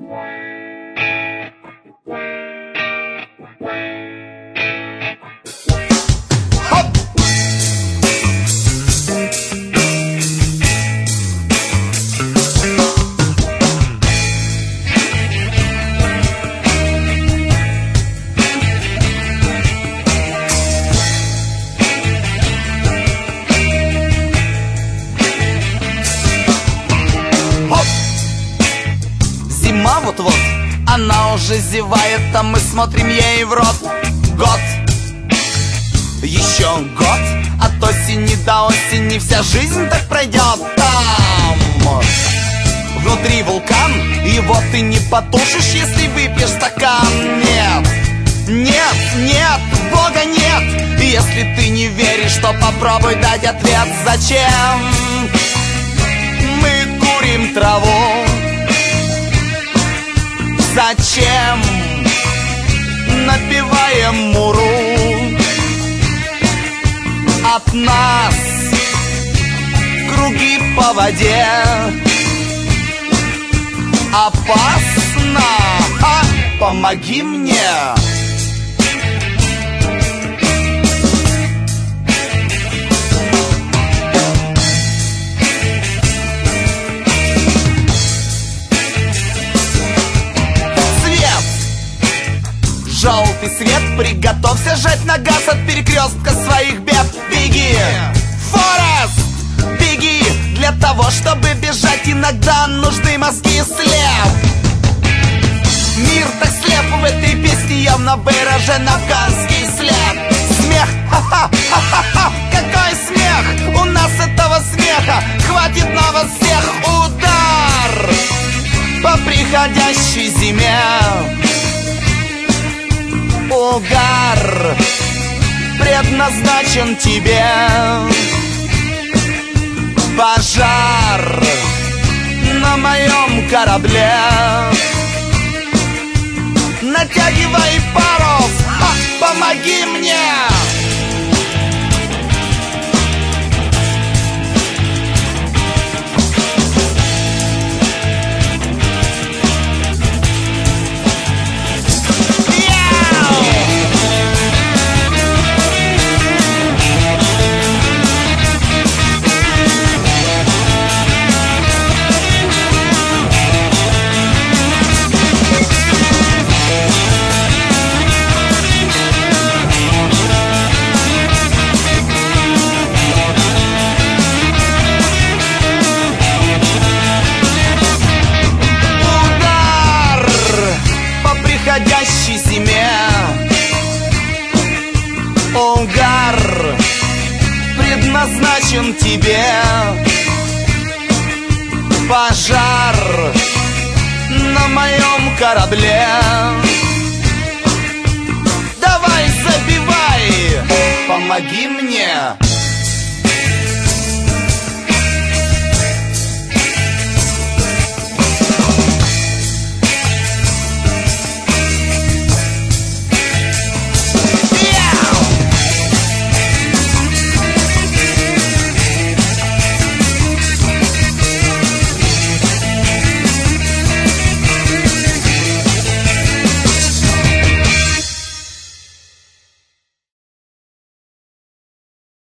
Зима вот-вот, она уже зевает, а мы смотрим ей в рот. Год, еще год, от осени до осени вся жизнь так пройдет. Там внутри вулкан, его ты не потушишь, если выпьешь стакан. Нет, нет, нет, Бога нет. Если ты не веришь, то попробуй дать ответ. Зачем мы курим траву? Зачем напеваем муру? От нас круги по воде. Опасно, помоги мне. Желтый свет, приготовься жать на газ от перекрестка своих бед. Беги, Форест, беги. Для того, чтобы бежать, иногда нужны мозги. Слеп, мир так слеп, в этой песне явно выражен афганский след. Смех, ха-ха-ха-ха-ха, какой смех! У нас этого смеха хватит на вас всех. Удар по приходящей зиме. Угар предназначен тебе. Пожар на моем корабле. Натягивай парус, помоги мне. Приходящей зиме. Угар предназначен тебе. Пожар на моем корабле. Давай забивай, помоги мне.